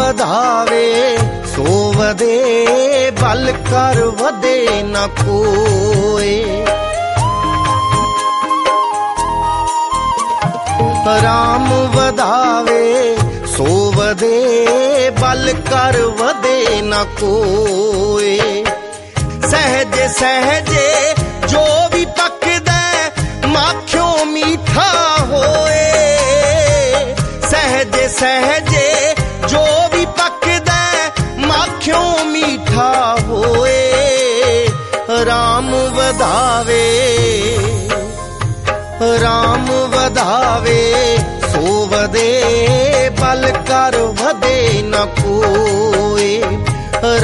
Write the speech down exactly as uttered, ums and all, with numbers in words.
ਵਧਾਵੇ ਸੋ ਵਧੇ, ਬਲ ਕਰ ਵਧੇ ਨਾ ਕੋਏ। ਰਾਮ ਵਧਾਵੇ ਸੋ ਵਧੇ, ਬਲ ਕਰ ਵਧੇ ਨਾ ਕੋਏ। ਸਹਿਜੇ ਸਹਿਜੇ ਜੋ ਵੀ ਪੱਕਦਾ ਮਾਖਿਓ ਮੀਠਾ ਹੋਏ। ਸਹਿਜੇ ਸਹਿਜੇ ਜੋ ਵੀ ਪੱਕਦਾ ਮਾਖਿਓ ਮੀਠਾ ਹੋਏ। ਰਾਮ ਵਧਾਵੇ ਰਾਮ ਵਧਾਵੇ ਸੋ ਵਧੇ, ਬਲ ਕਰ ਵਧੇ